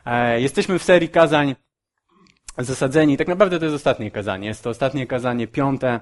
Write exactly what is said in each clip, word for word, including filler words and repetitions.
Jesteśmy w serii kazań Zasadzeni. Tak naprawdę to jest ostatnie kazanie. Jest to ostatnie kazanie, piąte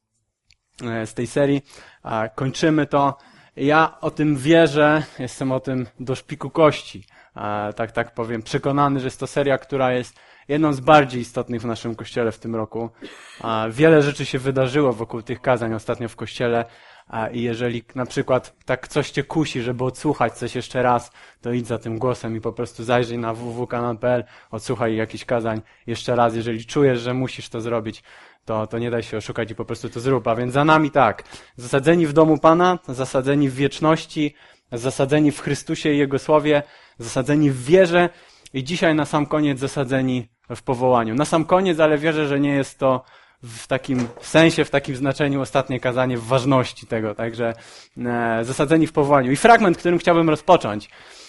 z tej serii. Kończymy to. Ja o tym wierzę, jestem o tym do szpiku kości. Tak, tak powiem, przekonany, że jest to seria, która jest jedną z bardziej istotnych w naszym Kościele w tym roku. Wiele rzeczy się wydarzyło wokół tych kazań ostatnio w Kościele i jeżeli na przykład tak coś cię kusi, żeby odsłuchać coś jeszcze raz, to idź za tym głosem i po prostu zajrzyj na w w w kanał kropka p l, odsłuchaj jakichś kazań jeszcze raz. Jeżeli czujesz, że musisz to zrobić, to, to nie daj się oszukać i po prostu to zrób. A więc za nami tak, zasadzeni w domu Pana, zasadzeni w wieczności, zasadzeni w Chrystusie i Jego Słowie, zasadzeni w wierze i dzisiaj na sam koniec zasadzeni w powołaniu. Na sam koniec, ale wierzę, że nie jest to w takim sensie, w takim znaczeniu ostatnie kazanie w ważności tego, także e, zasadzeni w powołaniu. I fragment, którym chciałbym rozpocząć.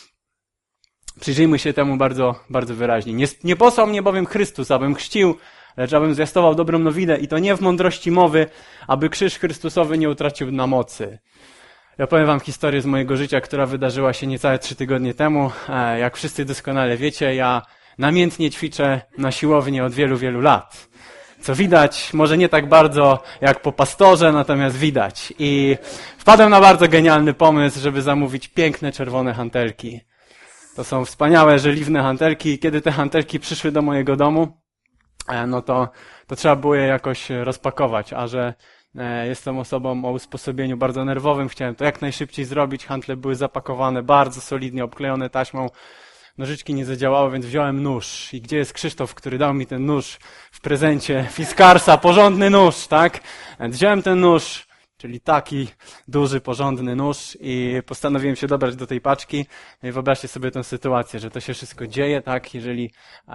Przyjrzyjmy się temu bardzo, bardzo wyraźnie. Nie, nie posłał mnie bowiem Chrystus, abym chrzcił, lecz abym zwiastował dobrą nowinę i to nie w mądrości mowy, aby krzyż Chrystusowy nie utracił na mocy. Ja powiem wam historię z mojego życia, która wydarzyła się niecałe trzy tygodnie temu. E, jak wszyscy doskonale wiecie, ja namiętnie ćwiczę na siłowni od wielu, wielu lat. Co widać, może nie tak bardzo jak po pastorze, natomiast widać. I wpadłem na bardzo genialny pomysł, żeby zamówić piękne czerwone hantelki. To są wspaniałe, żeliwne hantelki i kiedy te hantelki przyszły do mojego domu, no to, to trzeba było je jakoś rozpakować, a że jestem osobą o usposobieniu bardzo nerwowym, chciałem to jak najszybciej zrobić. Hantle były zapakowane bardzo solidnie, obklejone taśmą. Nożyczki nie zadziałały, więc wziąłem nóż. I gdzie jest Krzysztof, który dał mi ten nóż w prezencie Fiskarsa? Porządny nóż, tak? Więc wziąłem ten nóż, czyli taki duży, porządny nóż i postanowiłem się dobrać do tej paczki. No i wyobraźcie sobie tę sytuację, że to się wszystko dzieje, tak? Jeżeli e,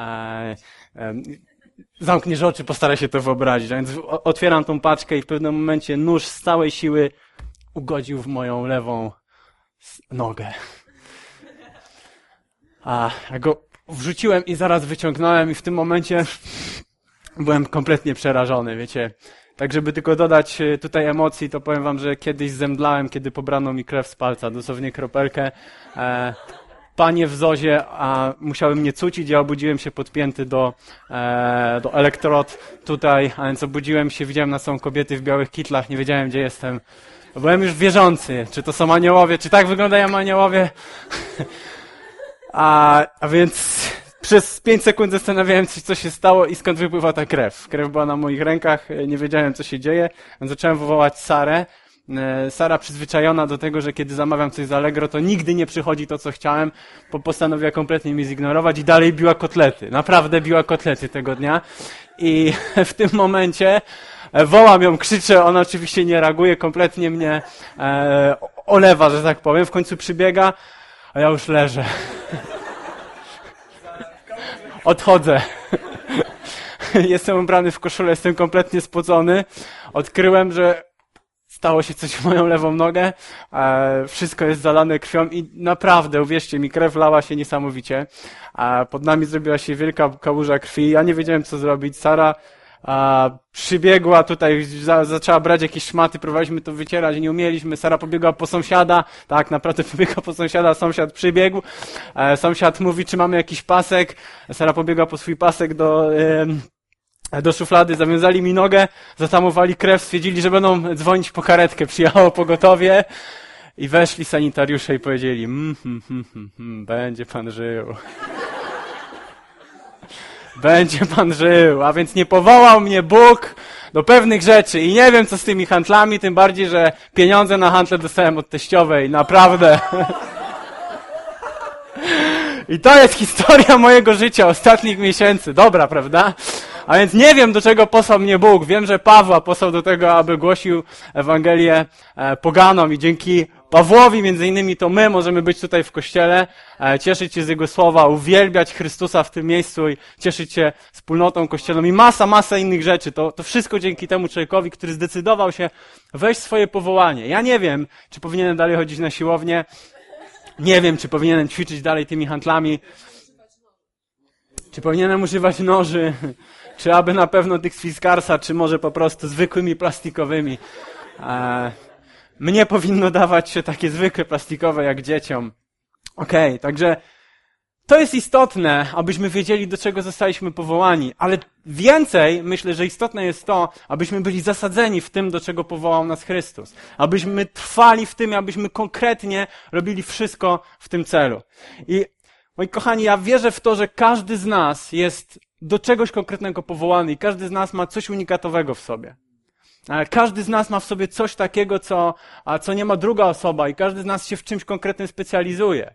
e, zamkniesz oczy, postaraj się to wyobrazić. A więc otwieram tą paczkę i w pewnym momencie nóż z całej siły ugodził w moją lewą nogę. A ja go wrzuciłem i zaraz wyciągnąłem i w tym momencie byłem kompletnie przerażony, wiecie. Tak, żeby tylko dodać tutaj emocji, to powiem wam, że kiedyś zemdlałem, kiedy pobrano mi krew z palca, dosłownie kropelkę. E, panie w zozie, a musiały mnie cucić, ja obudziłem się podpięty do, e, do elektrod tutaj, a więc obudziłem się, widziałem na są kobiety w białych kitlach, nie wiedziałem gdzie jestem. Byłem już wierzący, czy to są aniołowie, czy tak wyglądają aniołowie? A, a więc przez pięć sekund zastanawiałem się, co się stało i skąd wypływa ta krew. Krew była na moich rękach, nie wiedziałem, co się dzieje. Więc zacząłem wołać Sarę. Sara przyzwyczajona do tego, że kiedy zamawiam coś z Allegro, to nigdy nie przychodzi to, co chciałem. Postanowiła kompletnie mnie zignorować i dalej biła kotlety. Naprawdę biła kotlety tego dnia. I w tym momencie wołam ją, krzyczę, ona oczywiście nie reaguje, kompletnie mnie e, olewa, że tak powiem. W końcu przybiega, a ja już leżę. Odchodzę. Jestem ubrany w koszulę, jestem kompletnie spocony. Odkryłem, że stało się coś w moją lewą nogę. E, wszystko jest zalane krwią i naprawdę, uwierzcie mi, krew lała się niesamowicie. E, pod nami zrobiła się wielka kałuża krwi. Ja nie wiedziałem, co zrobić. Sara a, przybiegła tutaj, za, zaczęła brać jakieś szmaty, próbowaliśmy to wycierać, nie umieliśmy. Sara pobiegła po sąsiada, tak, naprawdę pobiegła po sąsiada, sąsiad przybiegł. E, sąsiad mówi, czy mamy jakiś pasek. Sara pobiegła po swój pasek do, e, do szuflady, zawiązali mi nogę, zatamowali krew, stwierdzili, że będą dzwonić po karetkę. Przyjechało pogotowie i weszli sanitariusze i powiedzieli, mm, mm, mm, mm, mm, będzie pan żył. Będzie pan żył, a więc nie powołał mnie Bóg do pewnych rzeczy i nie wiem, co z tymi handlami, tym bardziej, że pieniądze na handle dostałem od teściowej, naprawdę. I to jest historia mojego życia, ostatnich miesięcy, dobra, prawda? A więc nie wiem, do czego posłał mnie Bóg. Wiem, że Pawła posłał do tego, aby głosił Ewangelię poganom i dzięki Pawłowi, między innymi, to my możemy być tutaj w Kościele, cieszyć się z Jego słowa, uwielbiać Chrystusa w tym miejscu i cieszyć się wspólnotą kościelną i masa, masa innych rzeczy. To, to wszystko dzięki temu człowiekowi, który zdecydował się wejść w swoje powołanie. Ja nie wiem, czy powinienem dalej chodzić na siłownię, nie wiem, czy powinienem ćwiczyć dalej tymi handlami, czy powinienem używać noży, czy aby na pewno tych z Fiskarsa, czy może po prostu zwykłymi plastikowymi. E, mnie powinno dawać się takie zwykłe plastikowe jak dzieciom. Okej, okay, także to jest istotne, abyśmy wiedzieli, do czego zostaliśmy powołani, ale więcej myślę, że istotne jest to, abyśmy byli zasadzeni w tym, do czego powołał nas Chrystus. Abyśmy trwali w tym, abyśmy konkretnie robili wszystko w tym celu. I moi kochani, ja wierzę w to, że każdy z nas jest do czegoś konkretnego powołany i każdy z nas ma coś unikatowego w sobie. Każdy z nas ma w sobie coś takiego, co, co nie ma druga osoba i każdy z nas się w czymś konkretnym specjalizuje.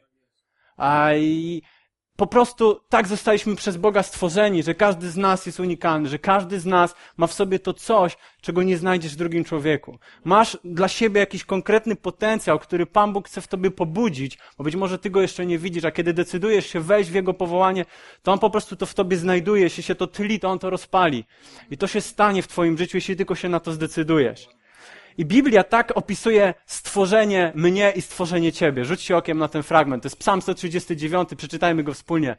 I po prostu tak zostaliśmy przez Boga stworzeni, że każdy z nas jest unikalny, że każdy z nas ma w sobie to coś, czego nie znajdziesz w drugim człowieku. Masz dla siebie jakiś konkretny potencjał, który Pan Bóg chce w tobie pobudzić, bo być może ty go jeszcze nie widzisz, a kiedy decydujesz się wejść w Jego powołanie, to On po prostu to w tobie znajduje, jeśli się to tli, to On to rozpali. I to się stanie w twoim życiu, jeśli tylko się na to zdecydujesz. I Biblia tak opisuje stworzenie mnie i stworzenie ciebie. Rzućcie okiem na ten fragment. To jest Psalm sto trzydziesty dziewiąty, przeczytajmy go wspólnie.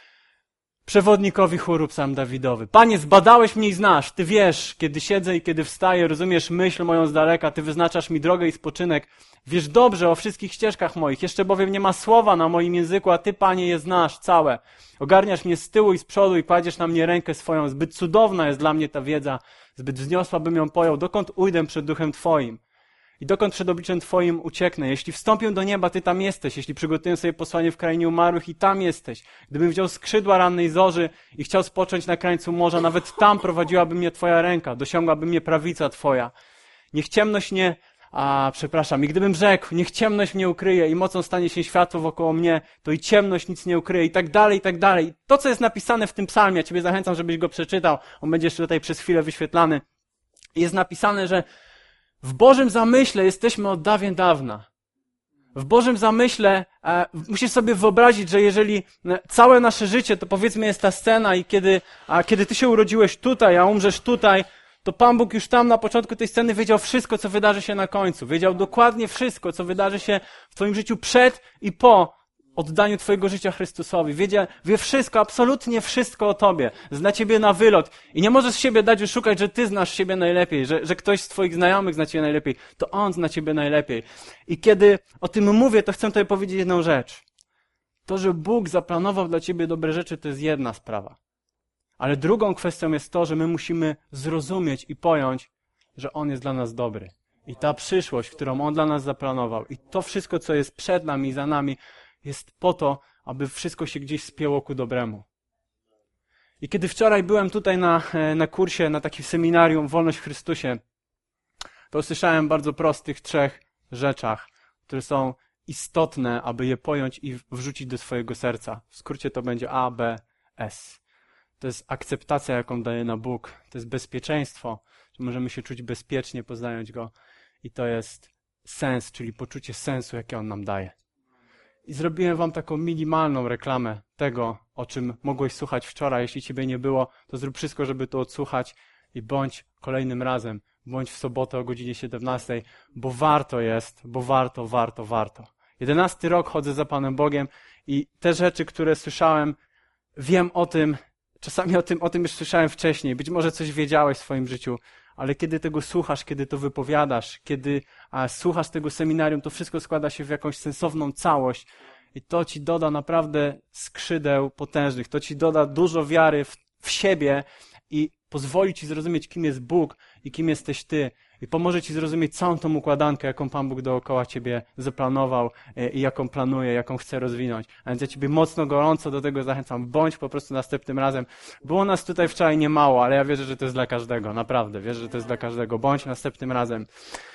Przewodnikowi chóru Psalm Dawidowy. Panie, zbadałeś mnie i znasz. Ty wiesz, kiedy siedzę i kiedy wstaję, rozumiesz myśl moją z daleka. Ty wyznaczasz mi drogę i spoczynek. Wiesz dobrze o wszystkich ścieżkach moich. Jeszcze bowiem nie ma słowa na moim języku, a Ty, Panie, je znasz całe. Ogarniasz mnie z tyłu i z przodu i kładziesz na mnie rękę swoją. Zbyt cudowna jest dla mnie ta wiedza. Zbyt wzniosła bym ją pojął. Dokąd ujdę przed duchem Twoim? I dokąd przed obliczem Twoim ucieknę? Jeśli wstąpię do nieba, Ty tam jesteś. Jeśli przygotuję sobie posłanie w krainie umarłych, i tam jesteś. Gdybym wziął skrzydła rannej zorzy i chciał spocząć na krańcu morza, nawet tam prowadziłaby mnie Twoja ręka, dosiągłaby mnie prawica Twoja. Niech ciemność nie... A, przepraszam, i gdybym rzekł, niech ciemność mnie ukryje i mocą stanie się światło wokoło mnie, to i ciemność nic nie ukryje i tak dalej, i tak dalej. To, co jest napisane w tym psalmie, ja Ciebie zachęcam, żebyś go przeczytał. On będzie jeszcze tutaj przez chwilę wyświetlany. Jest napisane, że w Bożym zamyśle jesteśmy od dawien dawna. W Bożym zamyśle e, musisz sobie wyobrazić, że jeżeli całe nasze życie, to powiedzmy jest ta scena i kiedy, a, kiedy Ty się urodziłeś tutaj, a umrzesz tutaj, to Pan Bóg już tam na początku tej sceny wiedział wszystko, co wydarzy się na końcu. Wiedział dokładnie wszystko, co wydarzy się w Twoim życiu przed i po oddaniu Twojego życia Chrystusowi. Wiedzie, wie wszystko, absolutnie wszystko o Tobie. Zna Ciebie na wylot. I nie możesz siebie dać oszukać, że Ty znasz siebie najlepiej, że, że ktoś z Twoich znajomych zna Ciebie najlepiej. To On zna Ciebie najlepiej. I kiedy o tym mówię, to chcę Tobie powiedzieć jedną rzecz. To, że Bóg zaplanował dla Ciebie dobre rzeczy, to jest jedna sprawa. Ale drugą kwestią jest to, że my musimy zrozumieć i pojąć, że On jest dla nas dobry. I ta przyszłość, którą On dla nas zaplanował, i to wszystko, co jest przed nami i za nami, jest po to, aby wszystko się gdzieś spięło ku dobremu. I kiedy wczoraj byłem tutaj na, na kursie, na takim seminarium Wolność w Chrystusie, to usłyszałem bardzo prostych trzech rzeczach, które są istotne, aby je pojąć i wrzucić do swojego serca. W skrócie to będzie A, B, S. To jest akceptacja, jaką daje nam Bóg. To jest bezpieczeństwo, że możemy się czuć bezpiecznie, poznając Go. I to jest sens, czyli poczucie sensu, jakie On nam daje. I zrobiłem wam taką minimalną reklamę tego, o czym mogłeś słuchać wczoraj. Jeśli ciebie nie było, to zrób wszystko, żeby to odsłuchać i bądź kolejnym razem, bądź w sobotę o godzinie siedemnastej, bo warto jest, bo warto, warto, warto. Jedenasty rok chodzę za Panem Bogiem i te rzeczy, które słyszałem, wiem o tym, czasami o tym, o tym już słyszałem wcześniej, być może coś wiedziałeś w swoim życiu, ale kiedy tego słuchasz, kiedy to wypowiadasz, kiedy a, słuchasz tego seminarium, to wszystko składa się w jakąś sensowną całość i to ci doda naprawdę skrzydeł potężnych, to ci doda dużo wiary w, w siebie i pozwoli ci zrozumieć, kim jest Bóg i kim jesteś ty i pomoże ci zrozumieć całą tą układankę, jaką Pan Bóg dookoła ciebie zaplanował i jaką planuje, jaką chce rozwinąć. A więc ja ciebie mocno, gorąco do tego zachęcam. Bądź po prostu następnym razem. Było nas tutaj wczoraj niemało, ale ja wierzę, że to jest dla każdego. Naprawdę, wierzę, że to jest dla każdego. Bądź następnym razem.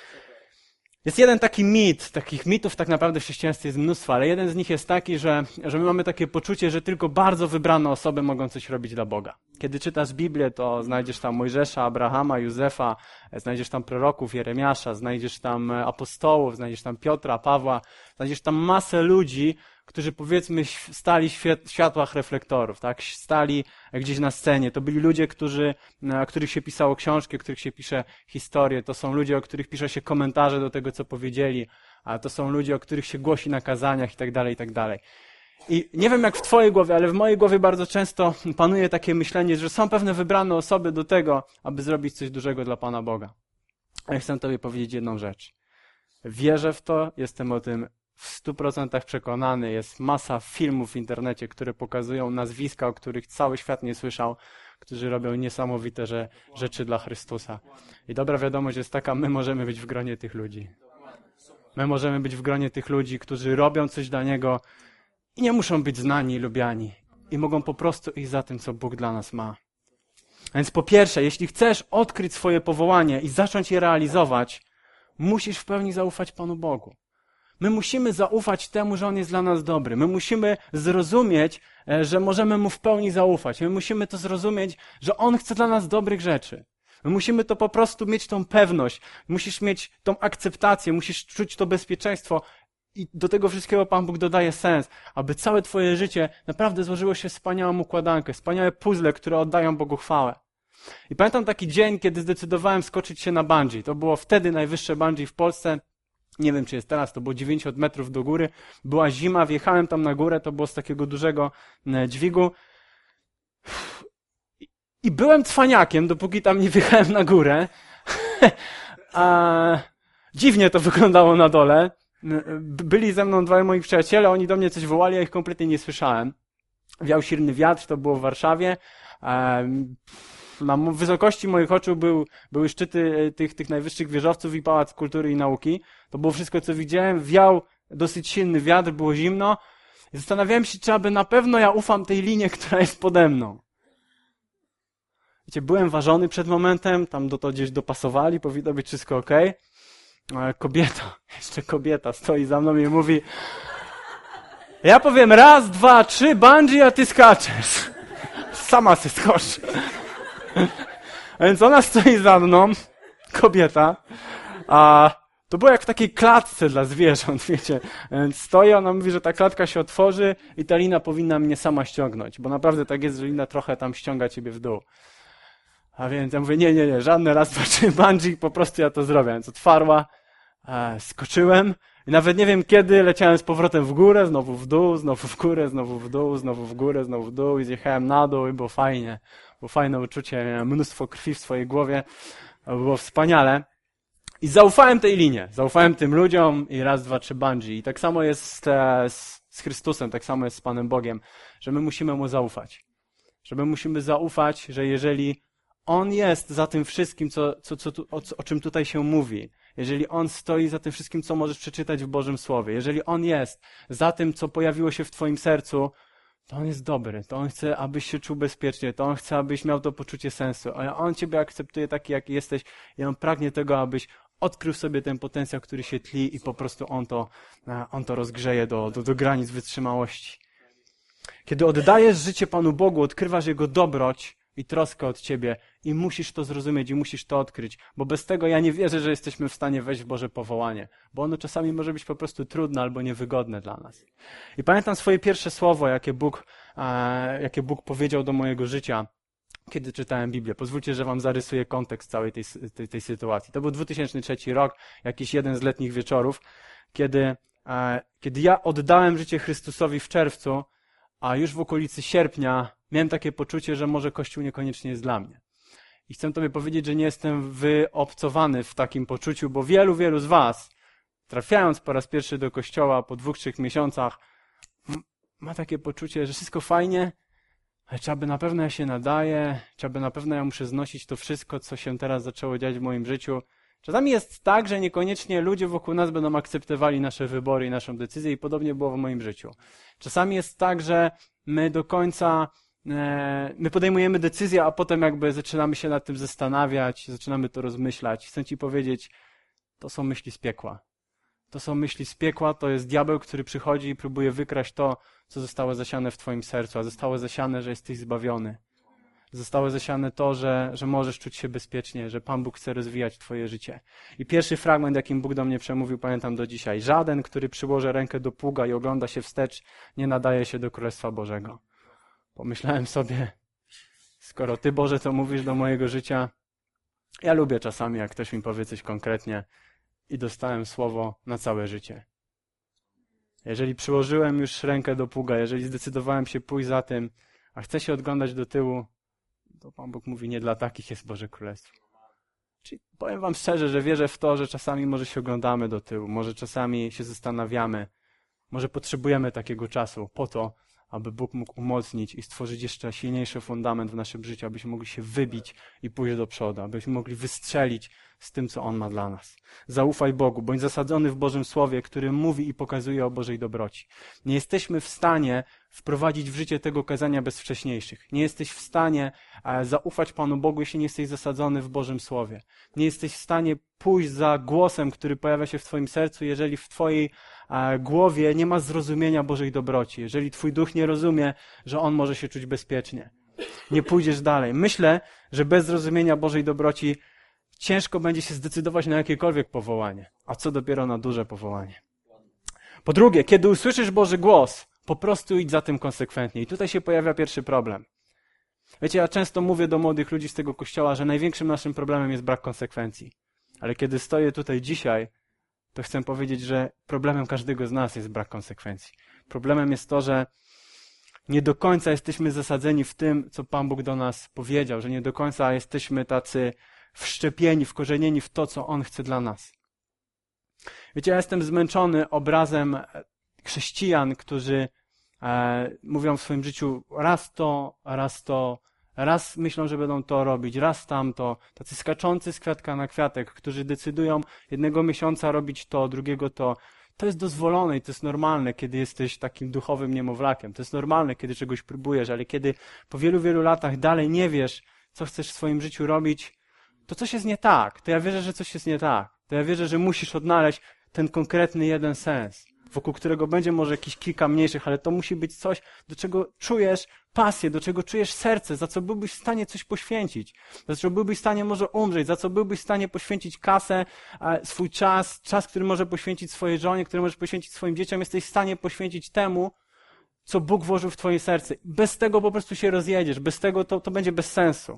Jest jeden taki mit, takich mitów tak naprawdę w chrześcijaństwie jest mnóstwo, ale jeden z nich jest taki, że, że my mamy takie poczucie, że tylko bardzo wybrane osoby mogą coś robić dla Boga. Kiedy czytasz Biblię, to znajdziesz tam Mojżesza, Abrahama, Józefa, znajdziesz tam proroków, Jeremiasza, znajdziesz tam apostołów, znajdziesz tam Piotra, Pawła, znajdziesz tam masę ludzi, którzy powiedzmy stali w światłach reflektorów, tak? Stali gdzieś na scenie. To byli ludzie, którzy, o których się pisało książki, o których się pisze historie. To są ludzie, o których pisze się komentarze do tego, co powiedzieli. A to są ludzie, o których się głosi na kazaniach i tak dalej, i tak dalej. I nie wiem jak w twojej głowie, ale w mojej głowie bardzo często panuje takie myślenie, że są pewne wybrane osoby do tego, aby zrobić coś dużego dla Pana Boga. A ja chcę tobie powiedzieć jedną rzecz. Wierzę w to, jestem o tym w stu procentach przekonany, jest masa filmów w internecie, które pokazują nazwiska, o których cały świat nie słyszał, którzy robią niesamowite że, rzeczy dla Chrystusa. I dobra wiadomość jest taka, my możemy być w gronie tych ludzi. My możemy być w gronie tych ludzi, którzy robią coś dla Niego i nie muszą być znani i lubiani. I mogą po prostu iść za tym, co Bóg dla nas ma. A więc po pierwsze, jeśli chcesz odkryć swoje powołanie i zacząć je realizować, musisz w pełni zaufać Panu Bogu. My musimy zaufać temu, że On jest dla nas dobry. My musimy zrozumieć, że możemy Mu w pełni zaufać. My musimy to zrozumieć, że On chce dla nas dobrych rzeczy. My musimy to po prostu mieć tą pewność. Musisz mieć tą akceptację, musisz czuć to bezpieczeństwo. I do tego wszystkiego Pan Bóg dodaje sens, aby całe twoje życie naprawdę złożyło się w wspaniałą układankę, wspaniałe puzzle, które oddają Bogu chwałę. I pamiętam taki dzień, kiedy zdecydowałem skoczyć się na bungee. To było wtedy najwyższe bungee w Polsce. Nie wiem, czy jest teraz, to było dziewięćdziesiąt metrów do góry. Była zima, wjechałem tam na górę, to było z takiego dużego dźwigu. I byłem cwaniakiem, dopóki tam nie wjechałem na górę. A dziwnie to wyglądało na dole. Byli ze mną dwaj moi przyjaciele, oni do mnie coś wołali, ja ich kompletnie nie słyszałem. Wiał silny wiatr, to było w Warszawie. Na wysokości moich oczu był, były szczyty tych, tych najwyższych wieżowców i Pałac Kultury i Nauki. To było wszystko, co widziałem. Wiał dosyć silny wiatr, było zimno. I zastanawiałem się, czy aby na pewno ja ufam tej linie, która jest pode mną. Wiecie, byłem ważony przed momentem, tam do to gdzieś dopasowali, powinno być wszystko okej. Ale kobieta, jeszcze kobieta stoi za mną i mówi: ja powiem raz, dwa, trzy, bungee, a ty skaczesz. Sama się skocz. A więc ona stoi za mną, kobieta, a to było jak w takiej klatce dla zwierząt, wiecie. Więc stoi, ona mówi, że ta klatka się otworzy i ta lina powinna mnie sama ściągnąć, bo naprawdę tak jest, że lina trochę tam ściąga ciebie w dół. A więc ja mówię, nie, nie, nie, żadne raz, dwa, trzy bungee, po prostu ja to zrobię. Więc otwarła, e, skoczyłem i nawet nie wiem kiedy, leciałem z powrotem w górę, znowu w dół, znowu w górę, znowu w dół, znowu w górę, znowu w dół i zjechałem na dół i było fajnie. Było fajne uczucie, miałem mnóstwo krwi w swojej głowie, było wspaniale. I zaufałem tej linie, zaufałem tym ludziom i raz, dwa, trzy bungee. I tak samo jest z, z, z Chrystusem, tak samo jest z Panem Bogiem, że my musimy Mu zaufać. Że my musimy zaufać, że jeżeli On jest za tym wszystkim, co, co, co, o, o czym tutaj się mówi, jeżeli On stoi za tym wszystkim, co możesz przeczytać w Bożym Słowie, jeżeli On jest za tym, co pojawiło się w twoim sercu, to On jest dobry, to On chce, abyś się czuł bezpiecznie, to On chce, abyś miał to poczucie sensu, a On ciebie akceptuje taki, jaki jesteś i On pragnie tego, abyś odkrył sobie ten potencjał, który się tli i po prostu On to, on to rozgrzeje do, do, do granic wytrzymałości. Kiedy oddajesz życie Panu Bogu, odkrywasz Jego dobroć i troskę od ciebie i musisz to zrozumieć i musisz to odkryć, bo bez tego ja nie wierzę, że jesteśmy w stanie wejść w Boże powołanie, bo ono czasami może być po prostu trudne albo niewygodne dla nas. I pamiętam swoje pierwsze słowo, jakie Bóg, e, jakie Bóg powiedział do mojego życia, kiedy czytałem Biblię. Pozwólcie, że wam zarysuję kontekst całej tej, tej, tej sytuacji. To był dwa tysiące trzeci rok, jakiś jeden z letnich wieczorów, kiedy, e, kiedy ja oddałem życie Chrystusowi w czerwcu, a już w okolicy sierpnia miałem takie poczucie, że może Kościół niekoniecznie jest dla mnie. I chcę tobie powiedzieć, że nie jestem wyobcowany w takim poczuciu, bo wielu, wielu z was, trafiając po raz pierwszy do Kościoła po dwóch, trzech miesiącach, ma takie poczucie, że wszystko fajnie, ale czy aby na pewno ja się nadaję, czy aby na pewno ja muszę znosić to wszystko, co się teraz zaczęło dziać w moim życiu. Czasami jest tak, że niekoniecznie ludzie wokół nas będą akceptowali nasze wybory i naszą decyzję i podobnie było w moim życiu. Czasami jest tak, że my do końca, e, my podejmujemy decyzję, a potem jakby zaczynamy się nad tym zastanawiać, zaczynamy to rozmyślać. Chcę ci powiedzieć, to są myśli z piekła. To są myśli z piekła, to jest diabeł, który przychodzi i próbuje wykraść to, co zostało zasiane w twoim sercu, a zostało zasiane, że jesteś zbawiony. Zostało zasiane to, że, że możesz czuć się bezpiecznie, że Pan Bóg chce rozwijać twoje życie. I pierwszy fragment, jakim Bóg do mnie przemówił, pamiętam do dzisiaj. Żaden, który przyłoży rękę do pługa i ogląda się wstecz, nie nadaje się do Królestwa Bożego. Pomyślałem sobie, skoro Ty, Boże, to mówisz do mojego życia, ja lubię czasami, jak ktoś mi powie coś konkretnie i dostałem słowo na całe życie. Jeżeli przyłożyłem już rękę do pługa, jeżeli zdecydowałem się pójść za tym, a chcę się odglądać do tyłu, to Pan Bóg mówi, nie dla takich jest Boże Królestwo. Czyli powiem wam szczerze, że wierzę w to, że czasami może się oglądamy do tyłu, może czasami się zastanawiamy, Może potrzebujemy takiego czasu po to, aby Bóg mógł umocnić i stworzyć jeszcze silniejszy fundament w naszym życiu, abyśmy mogli się wybić i pójść do przodu, abyśmy mogli wystrzelić z tym, co On ma dla nas. Zaufaj Bogu, bądź zasadzony w Bożym Słowie, który mówi i pokazuje o Bożej dobroci. Nie jesteśmy w stanie wprowadzić w życie tego kazania bez wcześniejszych. Nie jesteś w stanie zaufać Panu Bogu, jeśli nie jesteś zasadzony w Bożym Słowie. Nie jesteś w stanie pójść za głosem, który pojawia się w Twoim sercu, jeżeli w Twojej głowie nie ma zrozumienia Bożej dobroci. Jeżeli Twój duch nie rozumie, że On może się czuć bezpiecznie. Nie pójdziesz dalej. Myślę, że bez zrozumienia Bożej dobroci ciężko będzie się zdecydować na jakiekolwiek powołanie, a co dopiero na duże powołanie. Po drugie, kiedy usłyszysz Boży głos, po prostu idź za tym konsekwentnie. I tutaj się pojawia pierwszy problem. Wiecie, ja często mówię do młodych ludzi z tego kościoła, że największym naszym problemem jest brak konsekwencji. Ale kiedy stoję tutaj dzisiaj, to chcę powiedzieć, że problemem każdego z nas jest brak konsekwencji. Problemem jest to, że nie do końca jesteśmy zasadzeni w tym, co Pan Bóg do nas powiedział, że nie do końca jesteśmy tacy wszczepieni, wkorzenieni w to, co On chce dla nas. Wiecie, ja jestem zmęczony obrazem chrześcijan, którzy e, mówią w swoim życiu raz to, raz to, raz myślą, że będą to robić, raz tamto. Tacy skaczący z kwiatka na kwiatek, którzy decydują jednego miesiąca robić to, drugiego to. To jest dozwolone i to jest normalne, kiedy jesteś takim duchowym niemowlakiem. To jest normalne, kiedy czegoś próbujesz, ale kiedy po wielu, wielu latach dalej nie wiesz, co chcesz w swoim życiu robić, to coś jest nie tak. To ja wierzę, że coś jest nie tak. To ja wierzę, że musisz odnaleźć ten konkretny jeden sens, wokół którego będzie może jakieś kilka mniejszych, ale to musi być coś, do czego czujesz pasję, do czego czujesz serce, za co byłbyś w stanie coś poświęcić, za co byłbyś w stanie może umrzeć, za co byłbyś w stanie poświęcić kasę, swój czas, czas, który może poświęcić swojej żonie, który możesz poświęcić swoim dzieciom, jesteś w stanie poświęcić temu, co Bóg włożył w twoje serce. Bez tego po prostu się rozjedziesz, bez tego to, to będzie bez sensu.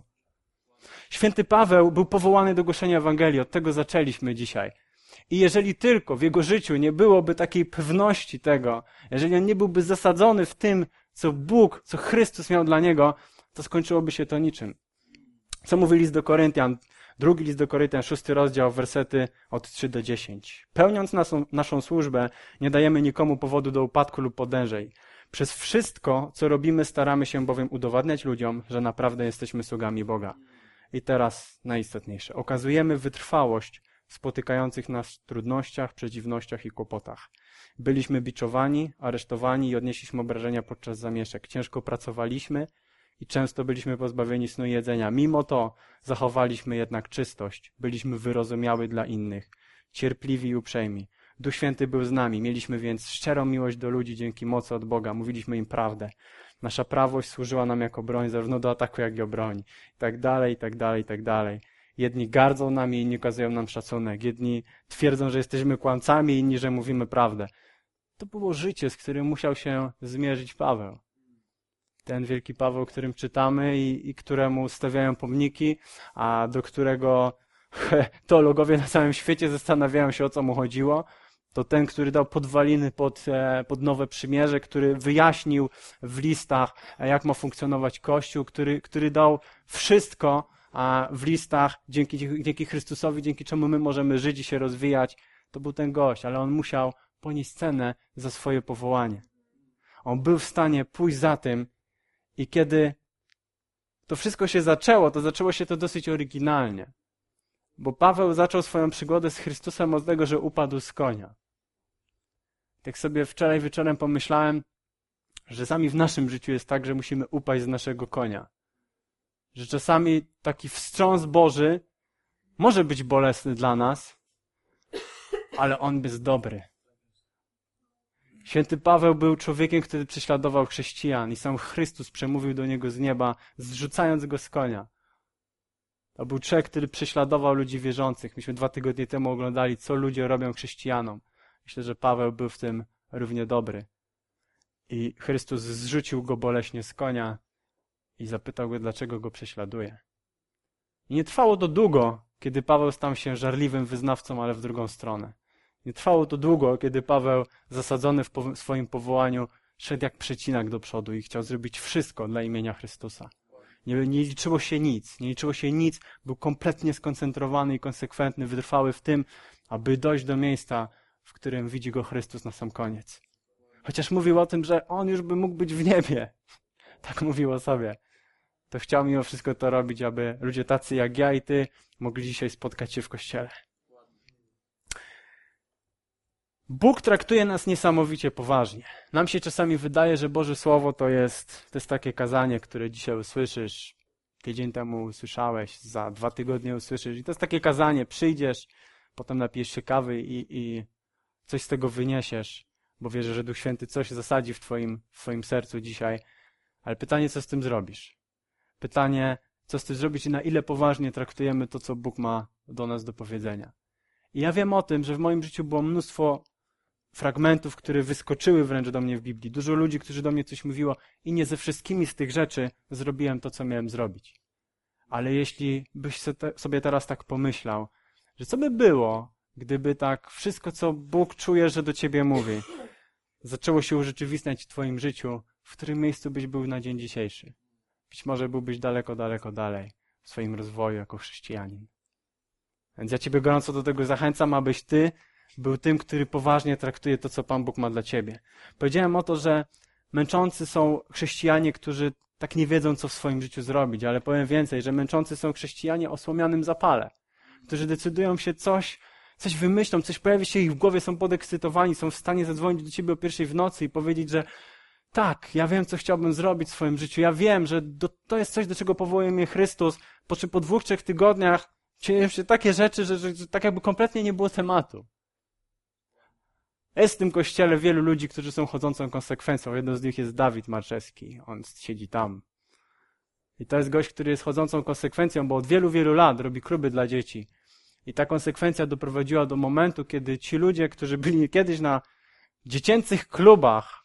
Święty Paweł był powołany do głoszenia Ewangelii, od tego zaczęliśmy dzisiaj. I jeżeli tylko w jego życiu nie byłoby takiej pewności tego, jeżeli on nie byłby zasadzony w tym, co Bóg, co Chrystus miał dla niego, to skończyłoby się to niczym. Co mówi list do Koryntian? Drugi list do Koryntian, szósty rozdział, wersety od trzy do dziesięciu. Pełniąc naszą, naszą służbę, nie dajemy nikomu powodu do upadku lub podężej. Przez wszystko, co robimy, staramy się bowiem udowadniać ludziom, że naprawdę jesteśmy sługami Boga. I teraz najistotniejsze. Okazujemy wytrwałość w spotykających nas trudnościach, przeciwnościach i kłopotach. Byliśmy biczowani, aresztowani i odnieśliśmy obrażenia podczas zamieszek. Ciężko pracowaliśmy i często byliśmy pozbawieni snu i jedzenia. Mimo to zachowaliśmy jednak czystość. Byliśmy wyrozumiały dla innych, cierpliwi i uprzejmi. Duch Święty był z nami. Mieliśmy więc szczerą miłość do ludzi dzięki mocy od Boga. Mówiliśmy im prawdę. Nasza prawość służyła nam jako broń, zarówno do ataku, jak i obroni. I tak dalej, i tak dalej, i tak dalej. Jedni gardzą nami, inni okazują nam szacunek. Jedni twierdzą, że jesteśmy kłamcami, inni, że mówimy prawdę. To było życie, z którym musiał się zmierzyć Paweł. Ten wielki Paweł, o którym czytamy i, i któremu stawiają pomniki, a do którego teologowie na całym świecie zastanawiają się, o co mu chodziło. To ten, który dał podwaliny pod, pod nowe przymierze, który wyjaśnił w listach, jak ma funkcjonować Kościół, który, który dał wszystko w listach, dzięki, dzięki Chrystusowi, dzięki czemu my możemy żyć i się rozwijać. To był ten gość, ale on musiał ponieść cenę za swoje powołanie. On był w stanie pójść za tym i kiedy to wszystko się zaczęło, to zaczęło się to dosyć oryginalnie. Bo Paweł zaczął swoją przygodę z Chrystusem od tego, że upadł z konia. Tak sobie wczoraj wieczorem pomyślałem, że czasami w naszym życiu jest tak, że musimy upaść z naszego konia. Że czasami taki wstrząs Boży może być bolesny dla nas, ale on jest dobry. Święty Paweł był człowiekiem, który prześladował chrześcijan i sam Chrystus przemówił do niego z nieba, zrzucając go z konia. To był człowiek, który prześladował ludzi wierzących. Myśmy dwa tygodnie temu oglądali, co ludzie robią chrześcijanom. Myślę, że Paweł był w tym równie dobry. I Chrystus zrzucił go boleśnie z konia i zapytał go, dlaczego go prześladuje. I nie trwało to długo, kiedy Paweł stał się żarliwym wyznawcą, ale w drugą stronę. Nie trwało to długo, kiedy Paweł, zasadzony w po- swoim powołaniu, szedł jak przecinak do przodu i chciał zrobić wszystko dla imienia Chrystusa. Nie, nie liczyło się nic, nie liczyło się nic, był kompletnie skoncentrowany i konsekwentny, wytrwały w tym, aby dojść do miejsca, w którym widzi go Chrystus na sam koniec. Chociaż mówił o tym, że on już by mógł być w niebie. Tak mówił o sobie. To chciał mimo wszystko to robić, aby ludzie tacy jak ja i ty mogli dzisiaj spotkać się w Kościele. Bóg traktuje nas niesamowicie poważnie. Nam się czasami wydaje, że Boże Słowo to jest, to jest takie kazanie, które dzisiaj usłyszysz, tydzień temu usłyszałeś, za dwa tygodnie usłyszysz. I to jest takie kazanie, przyjdziesz, potem napijesz się kawy i, i coś z tego wyniesiesz, bo wierzę, że Duch Święty coś zasadzi w twoim, w twoim sercu dzisiaj. Ale pytanie, co z tym zrobisz? Pytanie, co z tym zrobić i na ile poważnie traktujemy to, co Bóg ma do nas do powiedzenia. I ja wiem o tym, że w moim życiu było mnóstwo fragmentów, które wyskoczyły wręcz do mnie w Biblii. Dużo ludzi, którzy do mnie coś mówiło i nie ze wszystkimi z tych rzeczy zrobiłem to, co miałem zrobić. Ale jeśli byś sobie teraz tak pomyślał, że co by było, gdyby tak wszystko, co Bóg czuje, że do ciebie mówi, zaczęło się urzeczywistniać w twoim życiu, w którym miejscu byś był na dzień dzisiejszy? Być może byłbyś daleko, daleko dalej w swoim rozwoju jako chrześcijanin. Więc ja ciebie gorąco do tego zachęcam, abyś ty był tym, który poważnie traktuje to, co Pan Bóg ma dla ciebie. Powiedziałem o to, że męczący są chrześcijanie, którzy tak nie wiedzą, co w swoim życiu zrobić, ale powiem więcej, że męczący są chrześcijanie o słomianym zapale, którzy decydują się coś, coś wymyślą, coś pojawi się ich w głowie, są podekscytowani, są w stanie zadzwonić do ciebie o pierwszej w nocy i powiedzieć, że tak, ja wiem, co chciałbym zrobić w swoim życiu, ja wiem, że do, to jest coś, do czego powołuje mnie Chrystus, po czym po dwóch, trzech tygodniach dzieją się takie rzeczy, że, że, że tak jakby kompletnie nie było tematu. Jest w tym kościele wielu ludzi, którzy są chodzącą konsekwencją. Jedną z nich jest Dawid Marczewski. On siedzi tam. I to jest gość, który jest chodzącą konsekwencją, bo od wielu, wielu lat robi kluby dla dzieci. I ta konsekwencja doprowadziła do momentu, kiedy ci ludzie, którzy byli kiedyś na dziecięcych klubach,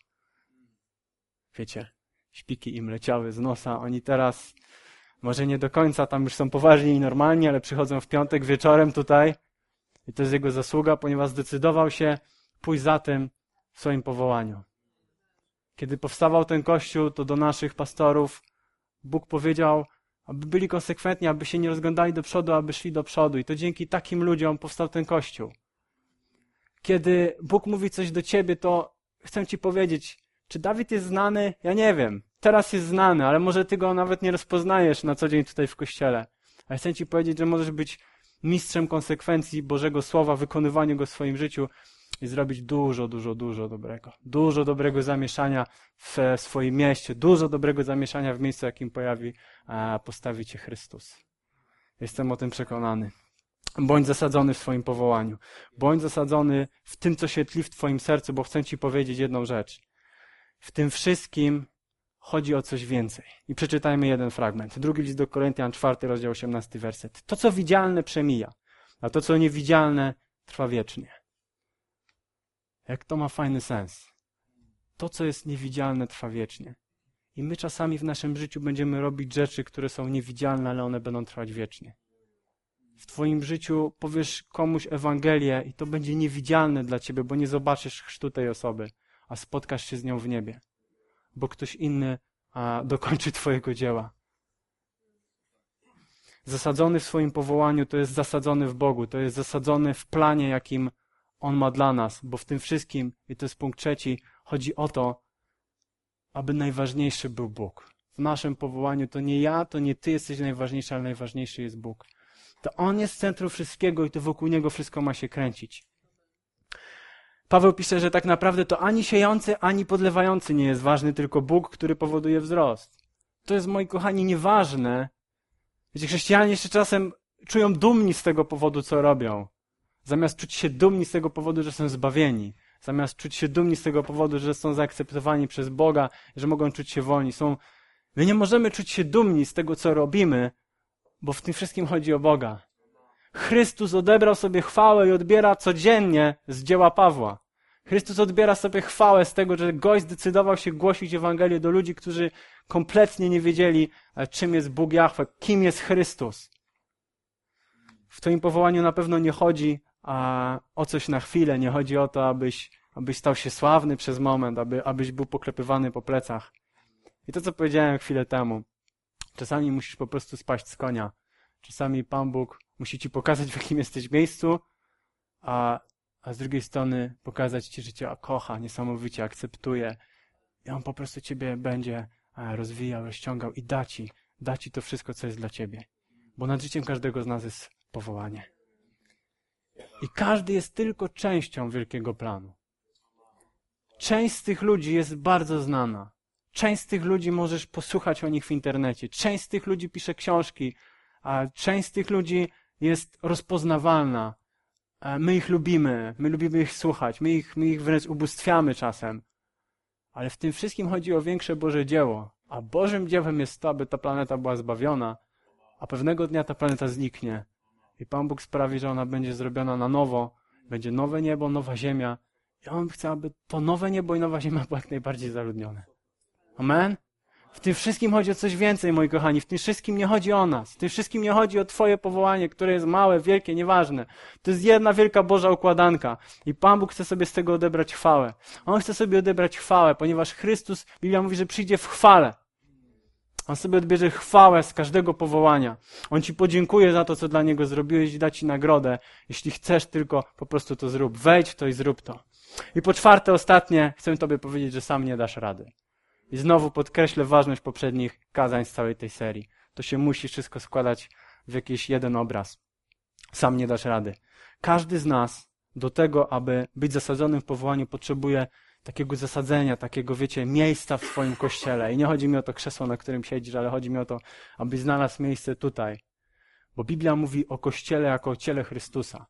wiecie, śpiki im leciały z nosa, oni teraz może nie do końca tam już są poważni i normalni, ale przychodzą w piątek wieczorem tutaj i to jest jego zasługa, ponieważ zdecydował się pójść za tym w swoim powołaniu. Kiedy powstawał ten kościół, to do naszych pastorów Bóg powiedział, aby byli konsekwentni, aby się nie rozglądali do przodu, aby szli do przodu. I to dzięki takim ludziom powstał ten kościół. Kiedy Bóg mówi coś do ciebie, to chcę ci powiedzieć, czy Dawid jest znany? Ja nie wiem. Teraz jest znany, ale może ty go nawet nie rozpoznajesz na co dzień tutaj w kościele. Ale chcę ci powiedzieć, że możesz być mistrzem konsekwencji Bożego Słowa, wykonywaniu go w swoim życiu i zrobić dużo, dużo, dużo dobrego. Dużo dobrego zamieszania w swoim mieście, dużo dobrego zamieszania w miejscu, jakim pojawi, postawi cię Chrystus. Jestem o tym przekonany. Bądź zasadzony w swoim powołaniu. Bądź zasadzony w tym, co się tli w twoim sercu, bo chcę ci powiedzieć jedną rzecz. W tym wszystkim chodzi o coś więcej. I przeczytajmy jeden fragment. Drugi list do Koryntian, czwarty rozdział, osiemnasty werset. To, co widzialne, przemija, a to, co niewidzialne, trwa wiecznie. Jak to ma fajny sens. To, co jest niewidzialne, trwa wiecznie. I my czasami w naszym życiu będziemy robić rzeczy, które są niewidzialne, ale one będą trwać wiecznie. W twoim życiu powiesz komuś Ewangelię i to będzie niewidzialne dla ciebie, bo nie zobaczysz chrztu tej osoby, a spotkasz się z nią w niebie. Bo ktoś inny a, dokończy twojego dzieła. Zasadzony w swoim powołaniu to jest zasadzony w Bogu, to jest zasadzony w planie, jakim On ma dla nas, bo w tym wszystkim, i to jest punkt trzeci, chodzi o to, aby najważniejszy był Bóg. W naszym powołaniu to nie ja, to nie ty jesteś najważniejszy, ale najważniejszy jest Bóg. To On jest centrum wszystkiego i to wokół Niego wszystko ma się kręcić. Paweł pisze, że tak naprawdę to ani siejący, ani podlewający nie jest ważny, tylko Bóg, który powoduje wzrost. To jest, moi kochani, nieważne. Wiecie, chrześcijanie jeszcze czasem czują dumni z tego powodu, co robią. Zamiast czuć się dumni z tego powodu, że są zbawieni. Zamiast czuć się dumni z tego powodu, że są zaakceptowani przez Boga, że mogą czuć się wolni. Są... My nie możemy czuć się dumni z tego, co robimy, bo w tym wszystkim chodzi o Boga. Chrystus odebrał sobie chwałę i odbiera codziennie z dzieła Pawła. Chrystus odbiera sobie chwałę z tego, że gość zdecydował się głosić Ewangelię do ludzi, którzy kompletnie nie wiedzieli, czym jest Bóg Jahwe, kim jest Chrystus. W twoim powołaniu na pewno nie chodzi a, o coś na chwilę, nie chodzi o to, abyś, abyś stał się sławny przez moment, aby, abyś był poklepywany po plecach. I to, co powiedziałem chwilę temu, czasami musisz po prostu spaść z konia. Czasami Pan Bóg musi ci pokazać, w jakim jesteś miejscu, a, a z drugiej strony pokazać Ci, że Cię kocha, niesamowicie akceptuje. I On po prostu Ciebie będzie rozwijał, rozciągał i da Ci, da Ci to wszystko, co jest dla Ciebie. Bo nad życiem każdego z nas jest powołanie. I każdy jest tylko częścią wielkiego planu. Część z tych ludzi jest bardzo znana. Część z tych ludzi możesz posłuchać o nich w internecie. Część z tych ludzi pisze książki, a część z tych ludzi jest rozpoznawalna. My ich lubimy, my lubimy ich słuchać, my ich, my ich wręcz ubóstwiamy czasem. Ale w tym wszystkim chodzi o większe Boże dzieło. A Bożym dziełem jest to, aby ta planeta była zbawiona, a pewnego dnia ta planeta zniknie. I Pan Bóg sprawi, że ona będzie zrobiona na nowo. Będzie nowe niebo, nowa ziemia. I On chce, aby to nowe niebo i nowa ziemia były jak najbardziej zaludnione. Amen? W tym wszystkim chodzi o coś więcej, moi kochani. W tym wszystkim nie chodzi o nas. W tym wszystkim nie chodzi o Twoje powołanie, które jest małe, wielkie, nieważne. To jest jedna wielka Boża układanka. I Pan Bóg chce sobie z tego odebrać chwałę. On chce sobie odebrać chwałę, ponieważ Chrystus, Biblia mówi, że przyjdzie w chwale. On sobie odbierze chwałę z każdego powołania. On Ci podziękuje za to, co dla Niego zrobiłeś i da Ci nagrodę. Jeśli chcesz tylko, po prostu to zrób. Wejdź w to i zrób to. I po czwarte, ostatnie, chcę Tobie powiedzieć, że sam nie dasz rady. I znowu podkreślę ważność poprzednich kazań z całej tej serii. To się musi wszystko składać w jakiś jeden obraz. Sam nie dasz rady. Każdy z nas do tego, aby być zasadzonym w powołaniu, potrzebuje takiego zasadzenia, takiego, wiecie, miejsca w swoim kościele. I nie chodzi mi o to krzesło, na którym siedzisz, ale chodzi mi o to, abyś znalazł miejsce tutaj. Bo Biblia mówi o kościele jako o ciele Chrystusa.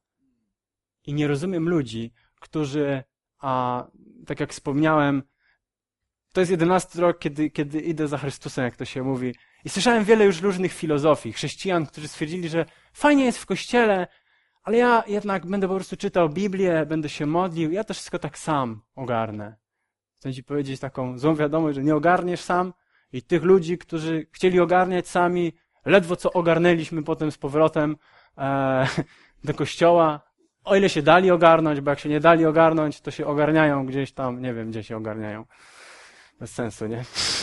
I nie rozumiem ludzi, którzy, a tak jak wspomniałem, to jest jedenasty rok, kiedy, kiedy idę za Chrystusem, jak to się mówi. I słyszałem wiele już różnych filozofii, chrześcijan, którzy stwierdzili, że fajnie jest w kościele, ale ja jednak będę po prostu czytał Biblię, będę się modlił, ja to wszystko tak sam ogarnę. Chcę Ci powiedzieć taką złą wiadomość, że nie ogarniesz sam i tych ludzi, którzy chcieli ogarniać sami, ledwo co ogarnęliśmy potem z powrotem e, do kościoła, o ile się dali ogarnąć, bo jak się nie dali ogarnąć, to się ogarniają gdzieś tam, nie wiem, gdzie się ogarniają. Bez sensu, nie?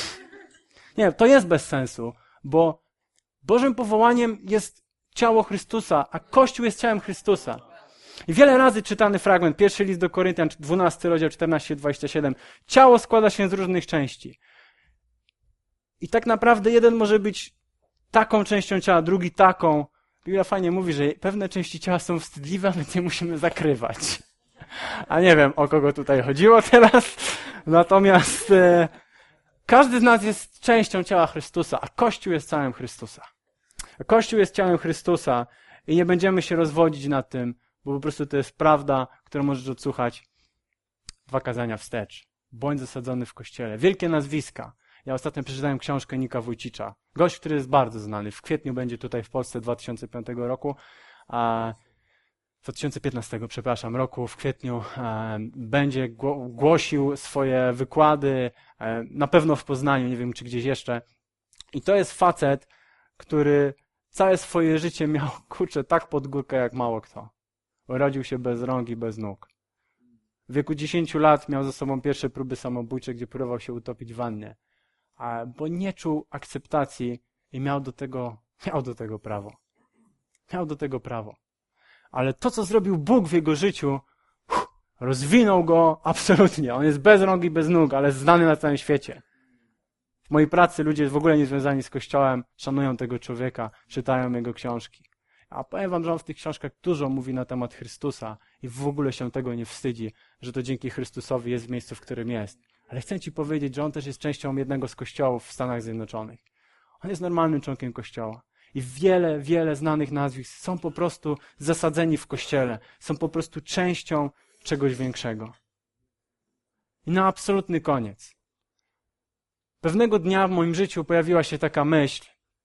Nie, to jest bez sensu, bo Bożym powołaniem jest ciało Chrystusa, a Kościół jest ciałem Chrystusa. I wiele razy czytany fragment, pierwszy list do Koryntian, dwunasty rozdział, czternaście dwadzieścia siedem. Ciało składa się z różnych części. I tak naprawdę jeden może być taką częścią ciała, drugi taką. Biblia fajnie mówi, że pewne części ciała są wstydliwe, ale nie musimy zakrywać. A nie wiem, o kogo tutaj chodziło teraz. Natomiast e, każdy z nas jest częścią ciała Chrystusa, a Kościół jest ciałem Chrystusa. A Kościół jest ciałem Chrystusa i nie będziemy się rozwodzić nad tym, bo po prostu to jest prawda, którą możesz odsłuchać dwa kazania wstecz. Bądź zasadzony w Kościele. Wielkie nazwiska. Ja ostatnio przeczytałem książkę Nika Wójcicza. Gość, który jest bardzo znany. W kwietniu będzie tutaj w Polsce dwa tysiące piątego roku, a dwa tysiące piętnastego, przepraszam, roku w kwietniu e, będzie gło- głosił swoje wykłady, e, na pewno w Poznaniu, nie wiem czy gdzieś jeszcze. I to jest facet, który całe swoje życie miał, kurczę, tak pod górkę jak mało kto. Urodził się bez rąk i bez nóg. W wieku dziesięciu lat miał za sobą pierwsze próby samobójcze, gdzie próbował się utopić w wannie. A, bo nie czuł akceptacji i miał do tego, miał do tego prawo. Miał do tego prawo. Ale to, co zrobił Bóg w jego życiu, uff, rozwinął go absolutnie. On jest bez rąk i bez nóg, ale znany na całym świecie. W mojej pracy ludzie w ogóle nie związani z Kościołem szanują tego człowieka, czytają jego książki. A powiem wam, że on w tych książkach dużo mówi na temat Chrystusa i w ogóle się tego nie wstydzi, że to dzięki Chrystusowi jest w miejscu, w którym jest. Ale chcę ci powiedzieć, że on też jest częścią jednego z kościołów w Stanach Zjednoczonych. On jest normalnym członkiem Kościoła. I wiele, wiele znanych nazwisk są po prostu zasadzeni w Kościele. Są po prostu częścią czegoś większego. I na absolutny koniec. Pewnego dnia w moim życiu pojawiła się taka myśl,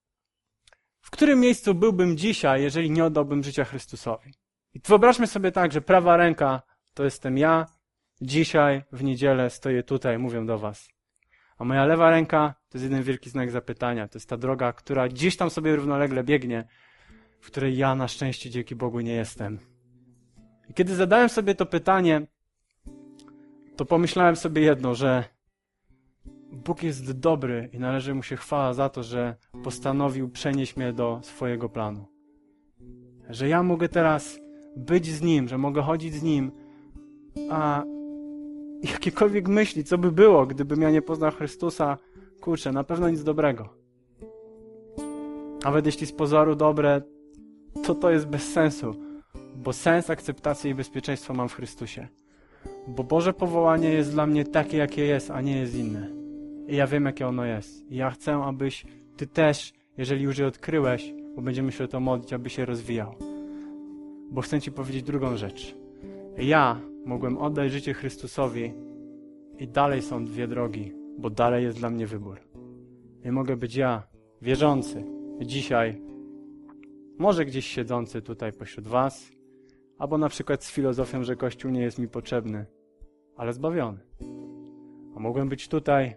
w którym miejscu byłbym dzisiaj, jeżeli nie oddałbym życia Chrystusowi. I wyobraźmy sobie tak, że prawa ręka to jestem ja, dzisiaj w niedzielę stoję tutaj, mówię do was. A moja lewa ręka to jest jeden wielki znak zapytania. To jest ta droga, która gdzieś tam sobie równolegle biegnie, w której ja na szczęście dzięki Bogu nie jestem. I kiedy zadałem sobie to pytanie, to pomyślałem sobie jedno, że Bóg jest dobry i należy Mu się chwała za to, że postanowił przenieść mnie do swojego planu. Że ja mogę teraz być z Nim, że mogę chodzić z Nim, a jakiekolwiek myśli, co by było, gdybym ja nie poznał Chrystusa, kurczę, na pewno nic dobrego. Nawet jeśli z pozoru dobre, to to jest bez sensu, bo sens, akceptację i bezpieczeństwo mam w Chrystusie. Bo Boże powołanie jest dla mnie takie, jakie jest, a nie jest inne. I ja wiem, jakie ono jest. I ja chcę, abyś Ty też, jeżeli już je odkryłeś, bo będziemy się o to modlić, aby się rozwijał. Bo chcę Ci powiedzieć drugą rzecz. Ja mogłem oddać życie Chrystusowi i dalej są dwie drogi, bo dalej jest dla mnie wybór. I mogę być ja, wierzący, dzisiaj, może gdzieś siedzący tutaj pośród was, albo na przykład z filozofią, że Kościół nie jest mi potrzebny, ale zbawiony. A mogłem być tutaj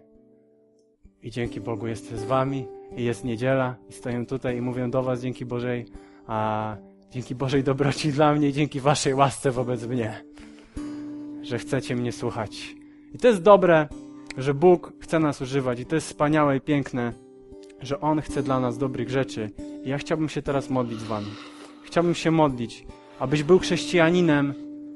i dzięki Bogu jestem z wami i jest niedziela i stoję tutaj i mówię do was dzięki Bożej, a dzięki Bożej dobroci dla mnie i dzięki waszej łasce wobec mnie, że chcecie mnie słuchać. I to jest dobre, że Bóg chce nas używać i to jest wspaniałe i piękne, że On chce dla nas dobrych rzeczy. I ja chciałbym się teraz modlić z wami. Chciałbym się modlić, abyś był chrześcijaninem,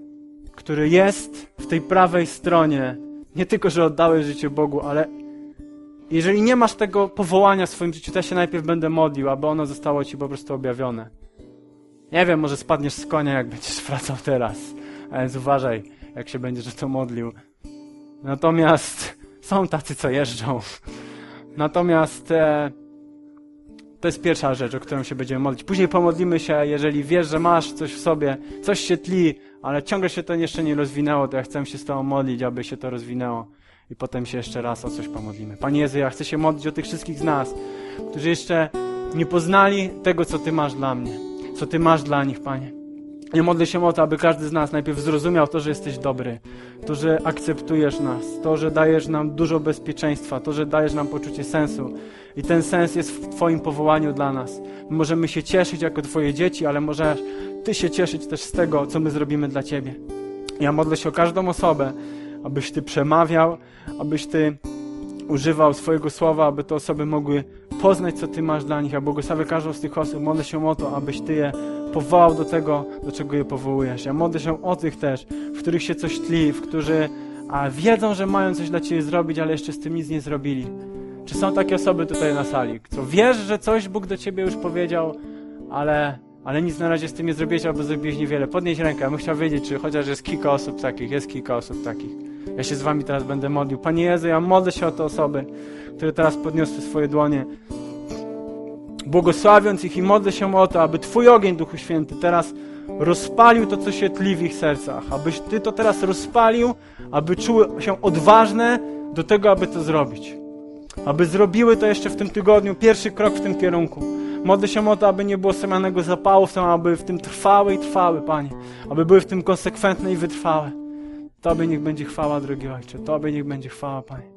który jest w tej prawej stronie. Nie tylko, że oddałeś życie Bogu, ale jeżeli nie masz tego powołania w swoim życiu, to ja się najpierw będę modlił, aby ono zostało ci po prostu objawione. Nie wiem, może spadniesz z konia, jak będziesz wracał teraz. A więc uważaj, jak się będziesz o to modlił. Natomiast są tacy, co jeżdżą. Natomiast e, to jest pierwsza rzecz, o którą się będziemy modlić. Później pomodlimy się, jeżeli wiesz, że masz coś w sobie, coś się tli, ale ciągle się to jeszcze nie rozwinęło, to ja chcę się z Tobą modlić, aby się to rozwinęło. I potem się jeszcze raz o coś pomodlimy. Panie Jezu, ja chcę się modlić o tych wszystkich z nas, którzy jeszcze nie poznali tego, co Ty masz dla mnie. Co Ty masz dla nich, Panie. Ja modlę się o to, aby każdy z nas najpierw zrozumiał to, że jesteś dobry, to, że akceptujesz nas, to, że dajesz nam dużo bezpieczeństwa, to, że dajesz nam poczucie sensu. I ten sens jest w Twoim powołaniu dla nas. My możemy się cieszyć jako Twoje dzieci, ale możesz Ty się cieszyć też z tego, co my zrobimy dla Ciebie. Ja modlę się o każdą osobę, abyś Ty przemawiał, abyś Ty używał swojego słowa, aby te osoby mogły poznać, co Ty masz dla nich, a błogosławię każdą z tych osób. Modlę się o to, abyś Ty je powołał do tego, do czego je powołujesz. Ja modlę się o tych też, w których się coś tli, w którzy a, wiedzą, że mają coś dla Ciebie zrobić, ale jeszcze z tym nic nie zrobili. Czy są takie osoby tutaj na sali, co wiesz, że coś Bóg do Ciebie już powiedział, ale, ale nic na razie z tym nie zrobiłeś, albo zrobiłeś niewiele? Podnieś rękę, ja bym chciał wiedzieć, czy chociaż jest kilka osób takich, jest kilka osób takich. Ja się z wami teraz będę modlił. Panie Jezu, ja modlę się o te osoby, które teraz podniosły swoje dłonie. Błogosławiąc ich i modlę się o to, aby Twój ogień, Duchu Święty, teraz rozpalił to, co się tli w ich sercach. Abyś Ty to teraz rozpalił, aby czuły się odważne do tego, aby to zrobić. Aby zrobiły to jeszcze w tym tygodniu, pierwszy krok w tym kierunku. Modlę się o to, aby nie było samianego zapału, aby w tym trwały i trwały, Panie. Aby były w tym konsekwentne i wytrwałe. Tobie niech będzie chwała, drogi Ojcze. Tobie niech będzie chwała, Panie.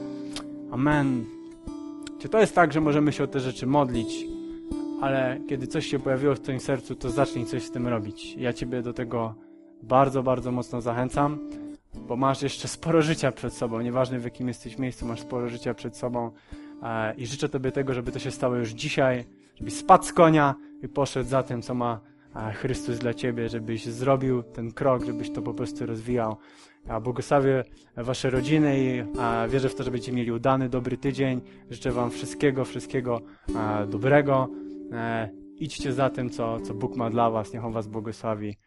Amen. Czy to jest tak, że możemy się o te rzeczy modlić, ale kiedy coś się pojawiło w Twoim sercu, to zacznij coś z tym robić. Ja Ciebie do tego bardzo, bardzo mocno zachęcam, bo masz jeszcze sporo życia przed sobą. Nieważne, w jakim jesteś miejscu, masz sporo życia przed sobą. I życzę Tobie tego, żeby to się stało już dzisiaj, żebyś spadł z konia i poszedł za tym, co ma Chrystus dla Ciebie, żebyś zrobił ten krok, żebyś to po prostu rozwijał. Ja błogosławię Wasze rodziny i a, wierzę w to, że będziecie mieli udany, dobry tydzień. Życzę Wam wszystkiego, wszystkiego a, dobrego. E, idźcie za tym, co, co Bóg ma dla Was. Niech On Was błogosławi.